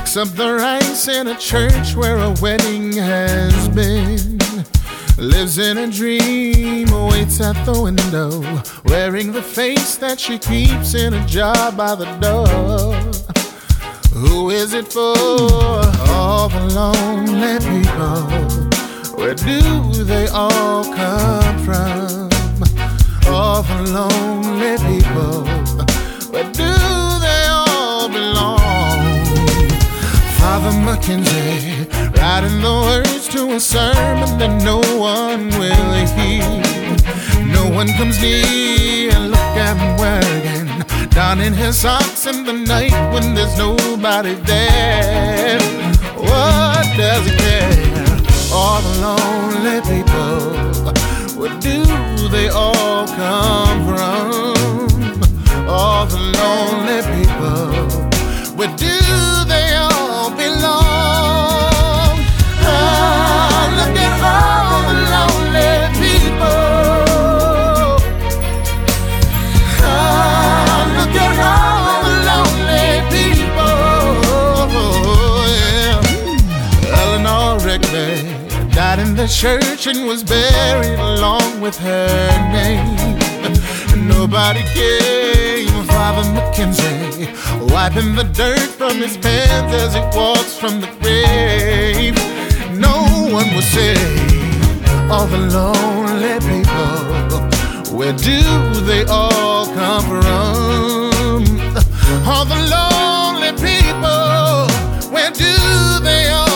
Picks up the rice in a church where a wedding has been. Lives in a dream, waits at the window, wearing the face that she keeps in a jar by the door. Who is it for? All the lonely people. Where do they all come from? All the lonely people. Where do they all belong? Father Mackenzie, writing the words to a sermon that no one will hear. No one comes near, look at him working, donning his socks in the night when there's nobody there. What does he care? All the lonely people, where do they all come from? All the lonely people, where do they all belong? Oh, look at all the lonely people. Oh, look at all the lonely people. Yeah. Eleanor Rigby died in the church and was buried along with her name. Nobody came. Father Mackenzie, wiping the dirt from his pants as he walks from the grave. No one was saved. All the lonely people, where do they all come from? All the lonely people, where do they all